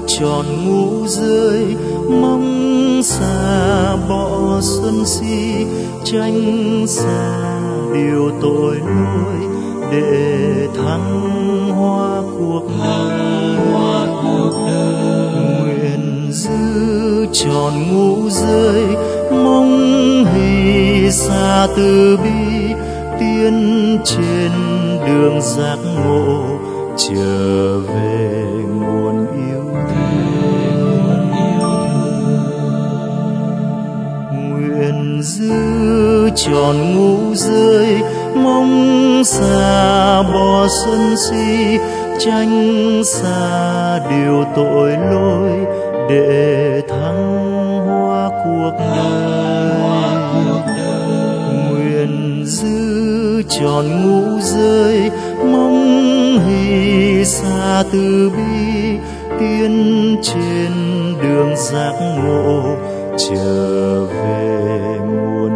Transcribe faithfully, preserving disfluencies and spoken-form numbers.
tròn ngu rơi, mong xa bỏ xuân si, tranh xa điều tội lỗi để thăng hoa cuộc đời. Nguyện giữ tròn ngu rơi, mong hy xa từ bi, tiến trên đường giác ngộ trở về nguồn yêu thương. Nguyện giữ tròn ngu rơi, mong xa bỏ sân si, tránh xa điều tội lỗi để thăng hoa cuộc đời. Nguyện giữ tròn ngu rơi, mong hy xa từ bi, tiến trên đường giác ngộ trở về nguồn